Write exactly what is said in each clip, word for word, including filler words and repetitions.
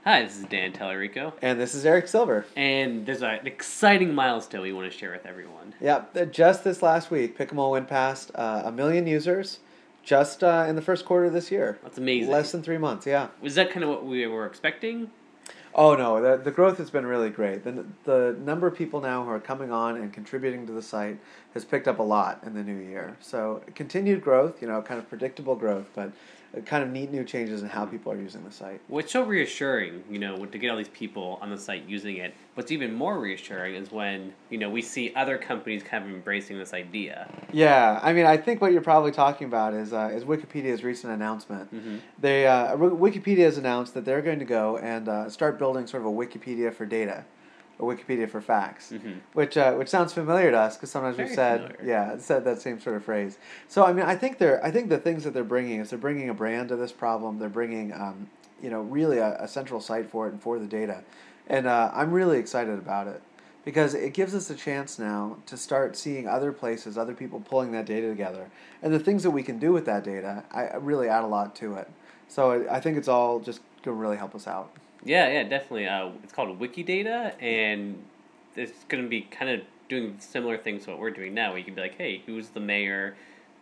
Hi, this is Dan Tellerico. And this is Eric Silver. And there's an exciting milestone we want to share with everyone. Yeah, just this last week, Pickamole went past uh, a million users just uh, in the first quarter of this year. That's amazing. Less than three months, yeah. Was that kind of what we were expecting? Oh, no, the, the growth has been really great. The, the number of people now who are coming on and contributing to the site has picked up a lot in the new year. So continued growth, you know, kind of predictable growth, but kind of neat new changes in how people are using the site. What's so reassuring, you know, to get all these people on the site using it, what's even more reassuring is when, you know, we see other companies kind of embracing this idea. Yeah, I mean, I think what you're probably talking about is uh, is Wikipedia's recent announcement. Mm-hmm. They uh, Wikipedia has announced that they're going to go and uh, start building sort of a Wikipedia for data, a Wikipedia for facts, mm-hmm. which uh, which sounds familiar to us because sometimes Very we've said familiar. yeah said that same sort of phrase. So I mean, I think they're I think the things that they're bringing is they're bringing a brand to this problem. They're bringing um, you know really a, a central site for it and for the data, and uh, I'm really excited about it. Because it gives us a chance now to start seeing other places, other people pulling that data together. And the things that we can do with that data, I really add a lot to it. So I think it's all just going to really help us out. Yeah, yeah, definitely. Uh, it's called Wikidata, and it's going to be kind of doing similar things to what we're doing now, where you can be like, hey, who's the mayor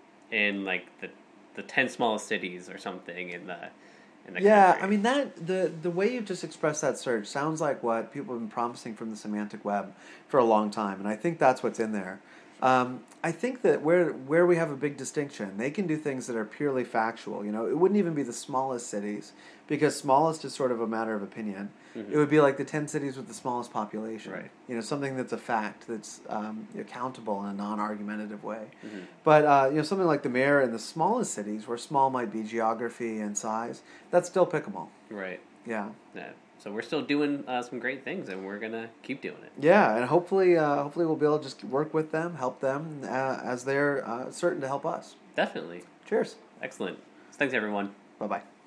in, like, the the ten smallest cities or something in the... Yeah, I mean, that the the way you just expressed that search sounds like what people have been promising from the semantic web for a long time, and I think that's what's in there. Um, I think that where where we have a big distinction, they can do things that are purely factual. You know, it wouldn't even be the smallest cities, because smallest is sort of a matter of opinion. Mm-hmm. It would be like the ten cities with the smallest population. Right. You know, something that's a fact, that's um, accountable in a non-argumentative way. Mm-hmm. But, uh, you know, something like the mayor in the smallest cities, where small might be geography and size, that's still Pickamole. Right. Yeah. Yeah. So we're still doing uh, some great things, and we're gonna keep doing it. Yeah, and hopefully, uh, hopefully we'll be able to just work with them, help them uh, as they're uh, certain to help us. Definitely. Cheers. Excellent. Thanks, everyone. Bye bye.